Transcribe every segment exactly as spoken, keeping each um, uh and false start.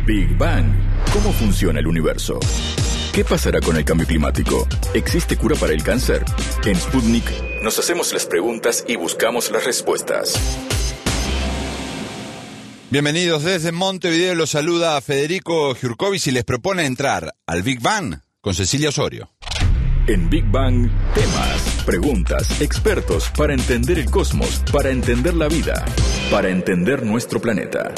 Big Bang. ¿Cómo funciona el universo? ¿Qué pasará con el cambio climático? ¿Existe cura para el cáncer? En Sputnik nos hacemos las preguntas y buscamos las respuestas. Bienvenidos desde Montevideo, los saluda Federico Giurkovic y les propone entrar al Big Bang con Cecilia Osorio. En Big Bang, temas, preguntas, expertos para entender el cosmos, para entender la vida, para entender nuestro planeta.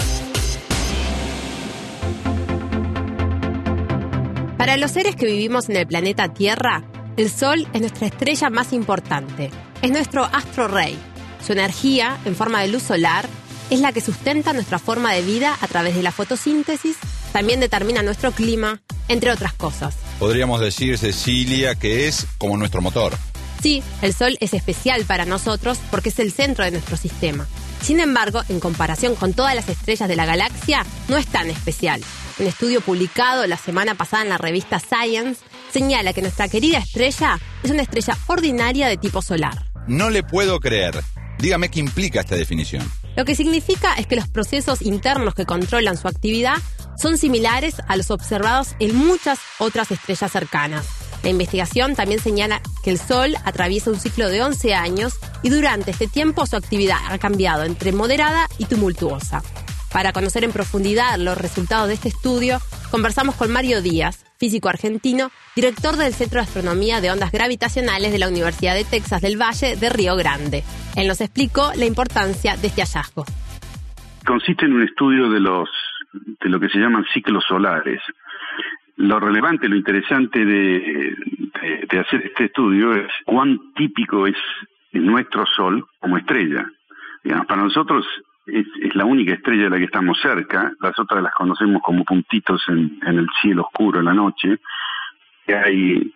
Para los seres que vivimos en el planeta Tierra, el Sol es nuestra estrella más importante. Es nuestro astro rey. Su energía, en forma de luz solar, es la que sustenta nuestra forma de vida a través de la fotosíntesis, también determina nuestro clima, entre otras cosas. Podríamos decir, Cecilia, que es como nuestro motor. Sí, el Sol es especial para nosotros porque es el centro de nuestro sistema. Sin embargo, en comparación con todas las estrellas de la galaxia, no es tan especial. Un estudio publicado la semana pasada en la revista Science señala que nuestra querida estrella es una estrella ordinaria de tipo solar. No le puedo creer. Dígame qué implica esta definición. Lo que significa es que los procesos internos que controlan su actividad son similares a los observados en muchas otras estrellas cercanas. La investigación también señala que el Sol atraviesa un ciclo de once años y durante este tiempo su actividad ha cambiado entre moderada y tumultuosa. Para conocer en profundidad los resultados de este estudio, conversamos con Mario Díaz, físico argentino, director del Centro de Astronomía de Ondas Gravitacionales de la Universidad de Texas del Valle de Río Grande. Él nos explicó la importancia de este hallazgo. Consiste en un estudio de los de lo que se llaman ciclos solares. Lo relevante, lo interesante de, de, de hacer este estudio es cuán típico es nuestro Sol como estrella. Digamos, para nosotros es, es la única estrella de la que estamos cerca, las otras las conocemos como puntitos en, en el cielo oscuro en la noche. Hay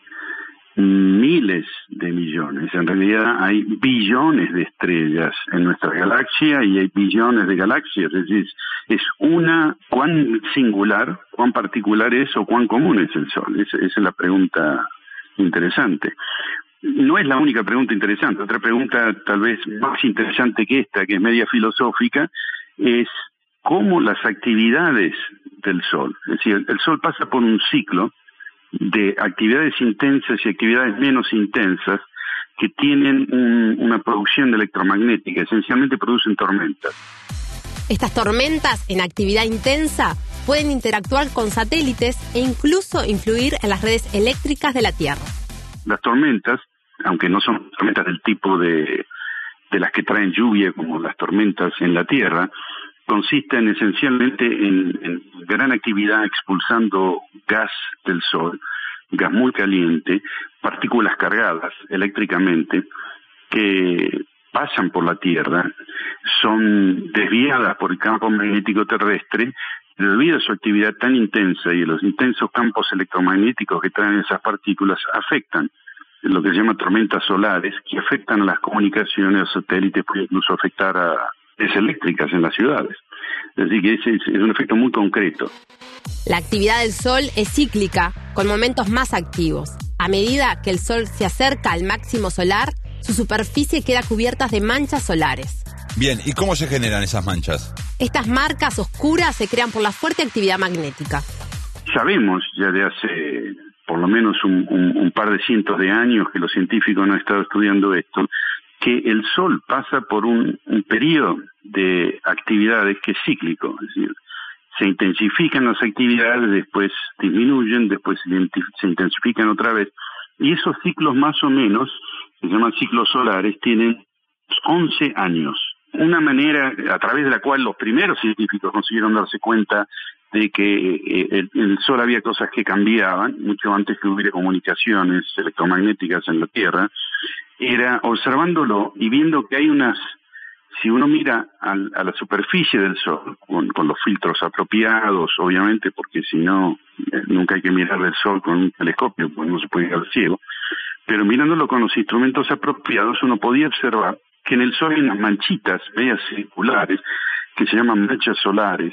miles de millones, en realidad hay billones de estrellas en nuestra galaxia y hay billones de galaxias, es decir, es una, cuán singular, cuán particular es o cuán común es el Sol, esa, esa es la pregunta interesante. No es la única pregunta interesante, otra pregunta tal vez más interesante que esta, que es media filosófica, es cómo las actividades del Sol, es decir, el Sol pasa por un ciclo de actividades intensas y actividades menos intensas que tienen un, una producción electromagnética, esencialmente producen tormentas. Estas tormentas en actividad intensa pueden interactuar con satélites e incluso influir en las redes eléctricas de la Tierra. Las tormentas, aunque no son tormentas del tipo de, de las que traen lluvia como las tormentas en la Tierra, consisten esencialmente en, en gran actividad expulsando gas del Sol, gas muy caliente, partículas cargadas eléctricamente que pasan por la Tierra, son desviadas por el campo magnético terrestre, debido a su actividad tan intensa y a los intensos campos electromagnéticos que traen esas partículas, afectan lo que se llama tormentas solares, que afectan a las comunicaciones, a los satélites, puede incluso afectar a redes eléctricas en las ciudades. Es decir, que ese es, es un efecto muy concreto. La actividad del Sol es cíclica, con momentos más activos. A medida que el Sol se acerca al máximo solar, su superficie queda cubierta de manchas solares. Bien, ¿y cómo se generan esas manchas? Estas marcas oscuras se crean por la fuerte actividad magnética. Sabemos ya de hace por lo menos un, un, un par de cientos de años que los científicos han estado estudiando esto, que el Sol pasa por un, un periodo de actividades que es cíclico, es decir, se intensifican las actividades, después disminuyen, después se intensifican otra vez, y esos ciclos más o menos, que se llaman ciclos solares, tienen once años. Una manera a través de la cual los primeros científicos consiguieron darse cuenta de que el, el Sol había cosas que cambiaban, mucho antes que hubiera comunicaciones electromagnéticas en la Tierra, era observándolo y viendo que hay unas, si uno mira al, a la superficie del Sol, con, con los filtros apropiados, obviamente, porque si no, eh, nunca hay que mirar el Sol con un telescopio, porque no se puede ir al cielo, pero mirándolo con los instrumentos apropiados, uno podía observar que en el Sol hay unas manchitas medias circulares, que se llaman manchas solares,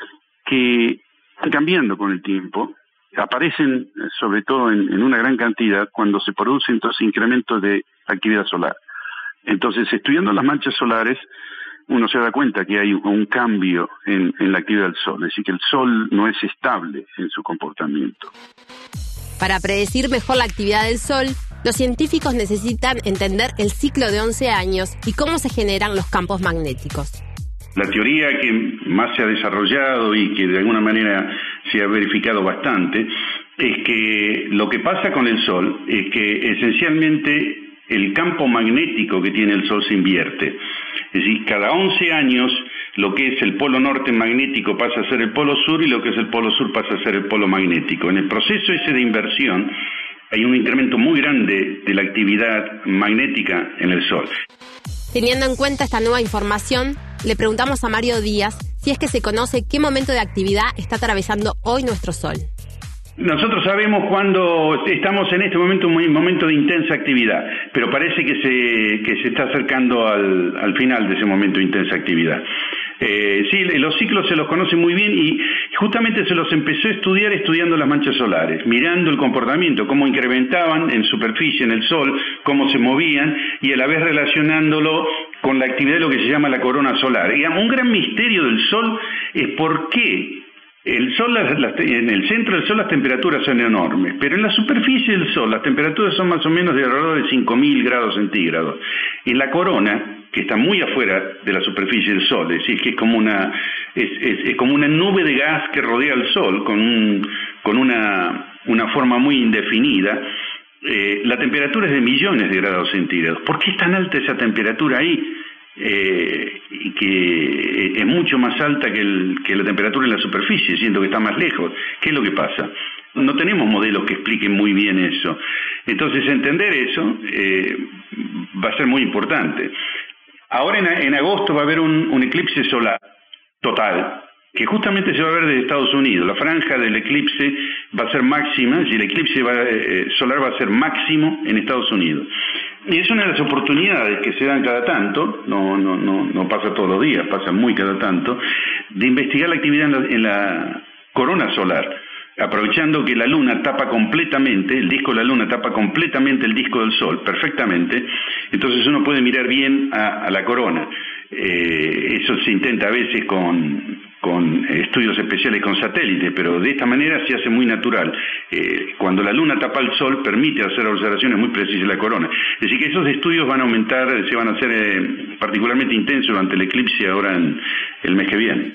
que van cambiando con el tiempo, aparecen sobre todo en, en una gran cantidad cuando se producen estos incrementos de actividad solar. Entonces, estudiando las manchas solares, uno se da cuenta que hay un cambio en, en la actividad del Sol, es decir, que el Sol no es estable en su comportamiento. Para predecir mejor la actividad del Sol, los científicos necesitan entender el ciclo de once años y cómo se generan los campos magnéticos. La teoría que más se ha desarrollado y que de alguna manera se ha verificado bastante es que lo que pasa con el Sol es que esencialmente el campo magnético que tiene el Sol se invierte. Es decir, cada once años lo que es el polo norte magnético pasa a ser el polo sur y lo que es el polo sur pasa a ser el polo magnético. En el proceso ese de inversión hay un incremento muy grande de la actividad magnética en el Sol. Teniendo en cuenta esta nueva información, le preguntamos a Mario Díaz si es que se conoce qué momento de actividad está atravesando hoy nuestro Sol. Nosotros sabemos cuando estamos en este momento, un momento de intensa actividad, pero parece que se que se está acercando al, al final de ese momento de intensa actividad. Eh, sí, los ciclos se los conoce muy bien y justamente se los empezó a estudiar estudiando las manchas solares, mirando el comportamiento, cómo incrementaban en superficie en el Sol, cómo se movían y a la vez relacionándolo con la actividad de lo que se llama la corona solar. Y un gran misterio del Sol es por qué el Sol, las, las, en el centro del Sol las temperaturas son enormes, pero en la superficie del Sol las temperaturas son más o menos de alrededor de cinco mil grados centígrados. En la corona, que está muy afuera de la superficie del Sol, es decir, que es como una es, es, es como una nube de gas que rodea al Sol con un, con una una forma muy indefinida. Eh, la temperatura es de millones de grados centígrados. ¿Por qué es tan alta esa temperatura ahí? Eh, y que es mucho más alta que, el, que la temperatura en la superficie, siendo que está más lejos. ¿Qué es lo que pasa? No tenemos modelos que expliquen muy bien eso. Entonces, entender eso eh, va a ser muy importante. Ahora, en, en agosto, va a haber un, un eclipse solar total, que justamente se va a ver desde Estados Unidos. La franja del eclipse va a ser máxima, y el eclipse va, eh, solar va a ser máximo en Estados Unidos. Y es una de las oportunidades que se dan cada tanto, no no no no pasa todos los días, pasa muy cada tanto, de investigar la actividad en la, en la corona solar, aprovechando que la Luna tapa completamente, el disco de la Luna tapa completamente el disco del Sol, perfectamente, entonces uno puede mirar bien a, a la corona. Eh, eso se intenta a veces con, con estudios especiales con satélites, pero de esta manera se hace muy natural. Eh, cuando la Luna tapa el Sol, permite hacer observaciones muy precisas de la corona. Es decir, que esos estudios van a aumentar, se van a hacer eh, particularmente intensos durante el eclipse ahora en el mes que viene.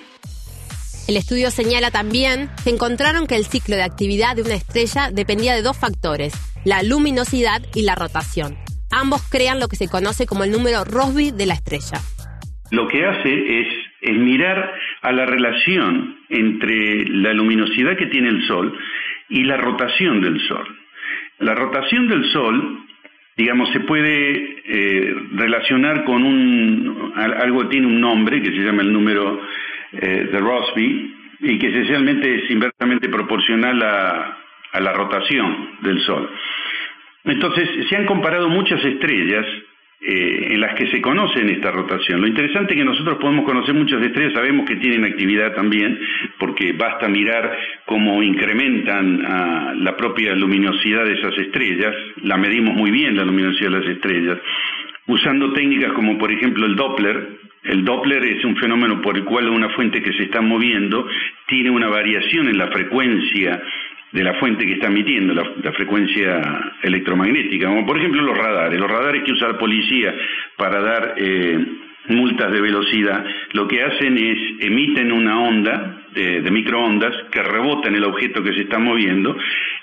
El estudio señala también que encontraron que el ciclo de actividad de una estrella dependía de dos factores, la luminosidad y la rotación. Ambos crean lo que se conoce como el número Rossby de la estrella. Lo que hace es, es mirar a la relación entre la luminosidad que tiene el Sol y la rotación del Sol. La rotación del Sol, digamos, se puede eh, relacionar con un algo que tiene un nombre que se llama el número eh, de Rossby y que esencialmente es inversamente proporcional a, a la rotación del Sol. Entonces, se han comparado muchas estrellas Eh, en las que se conocen esta rotación. Lo interesante es que nosotros podemos conocer muchas estrellas, sabemos que tienen actividad también, porque basta mirar cómo incrementan uh, la propia luminosidad de esas estrellas, la medimos muy bien la luminosidad de las estrellas, usando técnicas como por ejemplo el Doppler. El Doppler es un fenómeno por el cual una fuente que se está moviendo tiene una variación en la frecuencia de la fuente que está emitiendo, la, la frecuencia electromagnética, como por ejemplo los radares. Los radares que usa la policía para dar eh, multas de velocidad, lo que hacen es emiten una onda de, de microondas que rebota en el objeto que se está moviendo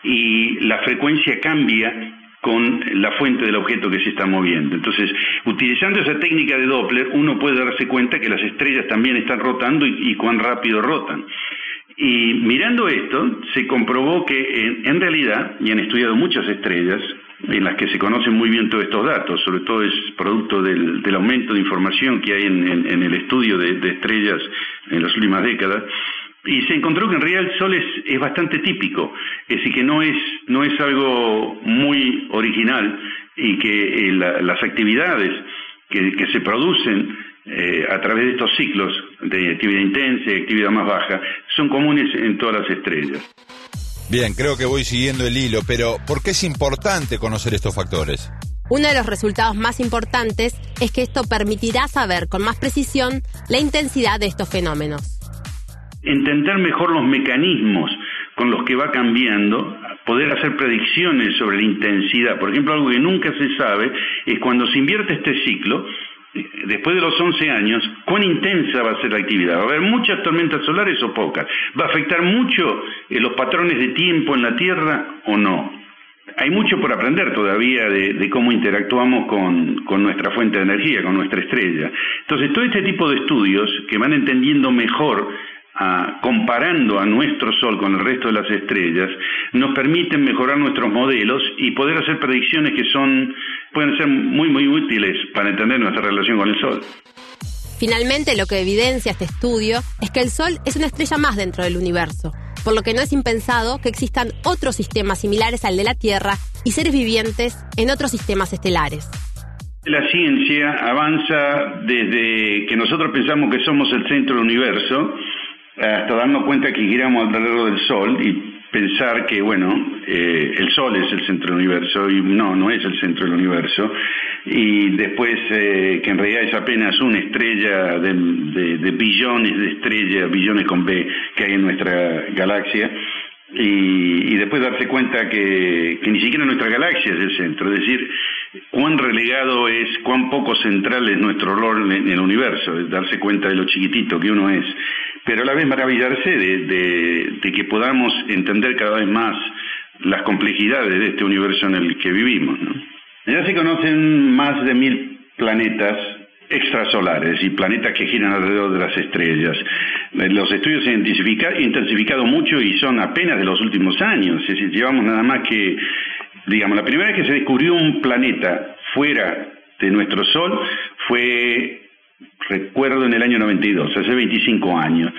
y la frecuencia cambia con la fuente del objeto que se está moviendo. Entonces, utilizando esa técnica de Doppler, uno puede darse cuenta que las estrellas también están rotando y, y cuán rápido rotan. Y mirando esto, se comprobó que en, en realidad, y han estudiado muchas estrellas, en las que se conocen muy bien todos estos datos, sobre todo es producto del, del aumento de información que hay en, en, en el estudio de, de estrellas en las últimas décadas, y se encontró que en realidad el Sol es, es bastante típico, es decir, que no es, no es algo muy original y que eh, la, las actividades que, que se producen Eh, a través de estos ciclos de actividad intensa y actividad más baja, son comunes en todas las estrellas. Bien, creo que voy siguiendo el hilo, pero ¿por qué es importante conocer estos factores? Uno de los resultados más importantes es que esto permitirá saber con más precisión la intensidad de estos fenómenos. Entender mejor los mecanismos con los que va cambiando, poder hacer predicciones sobre la intensidad. Por ejemplo, algo que nunca se sabe es cuando se invierte este ciclo, después de los once años, cuán intensa va a ser la actividad. ¿Va a haber muchas tormentas solares o pocas? ¿Va a afectar mucho eh, los patrones de tiempo en la Tierra o no? Hay mucho por aprender todavía de, de cómo interactuamos con, con nuestra fuente de energía, con nuestra estrella. Entonces, todo este tipo de estudios que van entendiendo mejor, a, comparando a nuestro Sol con el resto de las estrellas, nos permiten mejorar nuestros modelos y poder hacer predicciones que son pueden ser muy, muy útiles para entender nuestra relación con el Sol. Finalmente, lo que evidencia este estudio es que el Sol es una estrella más dentro del universo, por lo que no es impensado que existan otros sistemas similares al de la Tierra y seres vivientes en otros sistemas estelares. La ciencia avanza desde que nosotros pensamos que somos el centro del universo hasta darnos cuenta que giramos alrededor del Sol y pensar que, bueno, eh, el Sol es el centro del universo y no, no es el centro del universo. Y después eh, que en realidad es apenas una estrella de, de, de billones de estrellas, billones con B, que hay en nuestra galaxia. Y, y después darse cuenta que, que ni siquiera nuestra galaxia es el centro, es decir, cuán relegado es, cuán poco central es nuestro rol en el universo, darse cuenta de lo chiquitito que uno es, pero a la vez maravillarse de, de, de que podamos entender cada vez más las complejidades de este universo en el que vivimos, ¿no? Ya se conocen más de mil planetas extrasolares y planetas que giran alrededor de las estrellas. Los estudios se han intensificado mucho y son apenas de los últimos años. Es decir, llevamos nada más que, digamos, la primera vez que se descubrió un planeta fuera de nuestro Sol fue, recuerdo, en el año noventa y dos, hace veinticinco años.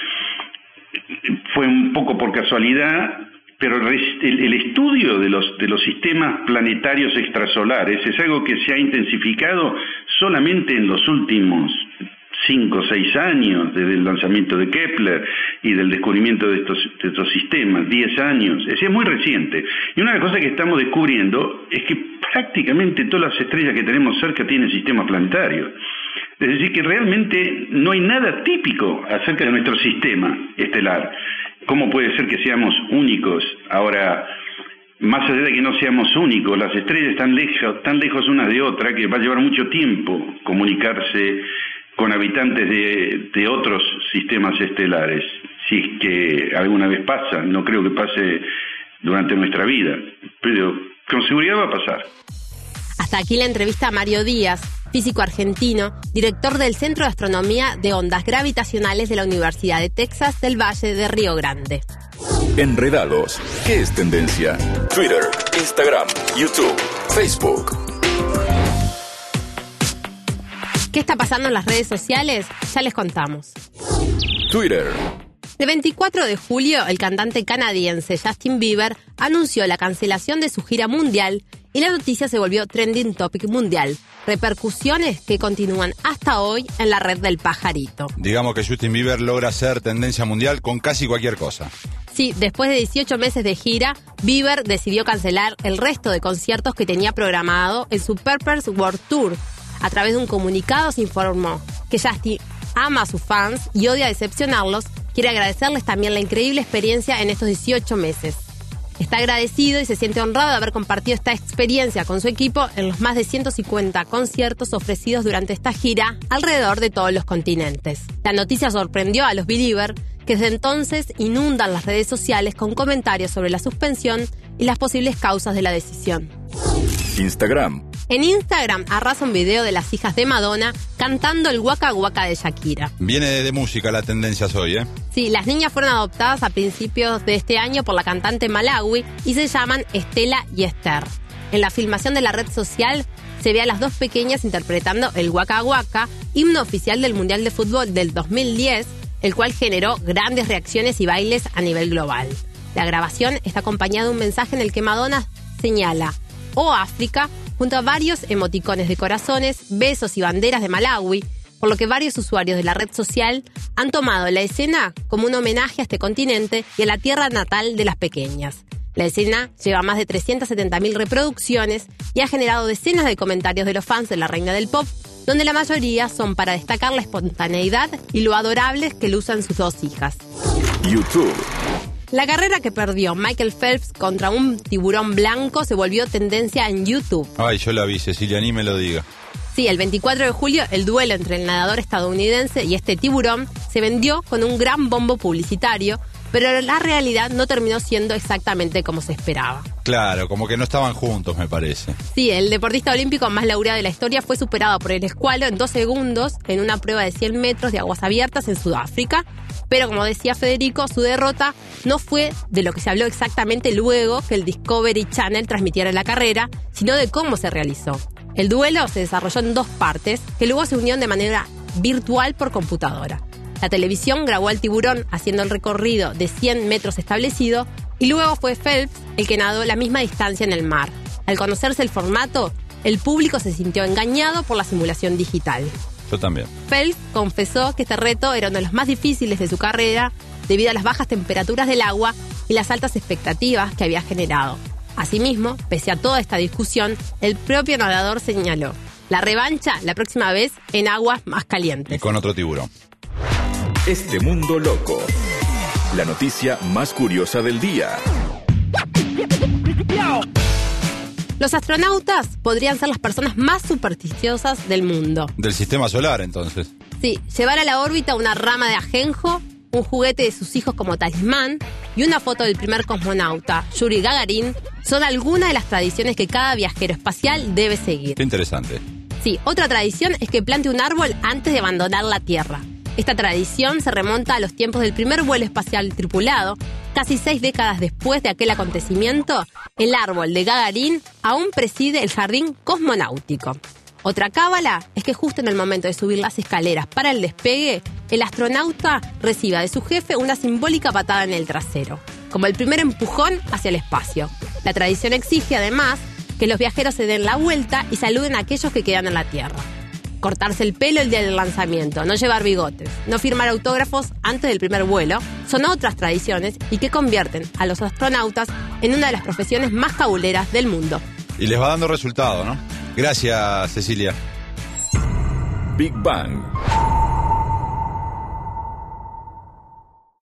Fue un poco por casualidad, pero el, el estudio de los, de los sistemas planetarios extrasolares es algo que se ha intensificado solamente en los últimos cinco o seis años, desde el lanzamiento de Kepler y del descubrimiento de estos, de estos sistemas, diez años, es decir, es muy reciente. Y una de las cosas que estamos descubriendo es que prácticamente todas las estrellas que tenemos cerca tienen sistemas planetarios. Es decir, que realmente no hay nada típico acerca de nuestro sistema estelar. ¿Cómo puede ser que seamos únicos? Ahora, más allá de que no seamos únicos, las estrellas están lejos, tan lejos unas de otras que va a llevar mucho tiempo comunicarse con habitantes de, de otros sistemas estelares, si es que alguna vez pasa. No creo que pase durante nuestra vida, pero con seguridad va a pasar. Hasta aquí la entrevista a Mario Díaz, físico argentino, director del Centro de Astronomía de Ondas Gravitacionales de la Universidad de Texas del Valle de Río Grande. Enredados. ¿Qué es tendencia? Twitter, Instagram, YouTube, Facebook. ¿Qué está pasando en las redes sociales? Ya les contamos. Twitter. El veinticuatro de julio, el cantante canadiense Justin Bieber anunció la cancelación de su gira mundial y la noticia se volvió trending topic mundial. Repercusiones que continúan hasta hoy en la red del pajarito. Digamos que Justin Bieber logra ser tendencia mundial con casi cualquier cosa. Sí, después de dieciocho meses de gira, Bieber decidió cancelar el resto de conciertos que tenía programado en su Purpose World Tour. A través de un comunicado se informó que Justin ama a sus fans y odia decepcionarlos. Quiere agradecerles también la increíble experiencia en estos dieciocho meses. Está agradecido y se siente honrado de haber compartido esta experiencia con su equipo en los más de ciento cincuenta conciertos ofrecidos durante esta gira alrededor de todos los continentes. La noticia sorprendió a los Believer, que desde entonces inundan las redes sociales con comentarios sobre la suspensión y las posibles causas de la decisión. Instagram. En Instagram arrasa un video de las hijas de Madonna cantando el Waka Waka de Shakira. Viene de música la tendencia hoy, ¿eh? Sí, las niñas fueron adoptadas a principios de este año por la cantante malawi y se llaman Estela y Esther. En la filmación de la red social se ve a las dos pequeñas interpretando el Waka Waka, himno oficial del Mundial de Fútbol del dos mil diez, el cual generó grandes reacciones y bailes a nivel global. La grabación está acompañada de un mensaje en el que Madonna señala "Oh África", junto a varios emoticones de corazones, besos y banderas de Malawi, por lo que varios usuarios de la red social han tomado la escena como un homenaje a este continente y a la tierra natal de las pequeñas. La escena lleva más de trescientas setenta mil reproducciones y ha generado decenas de comentarios de los fans de la reina del pop, donde la mayoría son para destacar la espontaneidad y lo adorables que lucen sus dos hijas. YouTube. La carrera que perdió Michael Phelps contra un tiburón blanco se volvió tendencia en YouTube. Ay, yo la vi, Cecilia, ni me lo diga. Sí, el veinticuatro de julio, el duelo entre el nadador estadounidense y este tiburón se vendió con un gran bombo publicitario, pero la realidad no terminó siendo exactamente como se esperaba. Claro, como que no estaban juntos, me parece. Sí, el deportista olímpico más laureado de la historia fue superado por el escualo en dos segundos en una prueba de cien metros de aguas abiertas en Sudáfrica. Pero como decía Federico, su derrota no fue de lo que se habló exactamente luego que el Discovery Channel transmitiera la carrera, sino de cómo se realizó. El duelo se desarrolló en dos partes, que luego se unieron de manera virtual por computadora. La televisión grabó al tiburón haciendo el recorrido de cien metros establecido y luego fue Phelps el que nadó la misma distancia en el mar. Al conocerse el formato, el público se sintió engañado por la simulación digital. Yo también. Phelps confesó que este reto era uno de los más difíciles de su carrera debido a las bajas temperaturas del agua y las altas expectativas que había generado. Asimismo, pese a toda esta discusión, el propio nadador señaló: la revancha la próxima vez en aguas más calientes. Y con otro tiburón. Este mundo loco. La noticia más curiosa del día. Los astronautas podrían ser las personas más supersticiosas del mundo. Del sistema solar, entonces. Sí, llevar a la órbita una rama de ajenjo, un juguete de sus hijos como talismán y una foto del primer cosmonauta, Yuri Gagarin, son algunas de las tradiciones que cada viajero espacial debe seguir. Qué interesante. Sí, otra tradición es que plante un árbol antes de abandonar la Tierra. Esta tradición se remonta a los tiempos del primer vuelo espacial tripulado. Casi seis décadas después de aquel acontecimiento, el árbol de Gagarin aún preside el jardín cosmonáutico. Otra cábala es que justo en el momento de subir las escaleras para el despegue, el astronauta reciba de su jefe una simbólica patada en el trasero, como el primer empujón hacia el espacio. La tradición exige, además, que los viajeros se den la vuelta y saluden a aquellos que quedan en la Tierra. Cortarse el pelo el día del lanzamiento, no llevar bigotes, no firmar autógrafos antes del primer vuelo, son otras tradiciones y que convierten a los astronautas en una de las profesiones más cabuleras del mundo. Y les va dando resultado, ¿no? Gracias, Cecilia. Big Bang.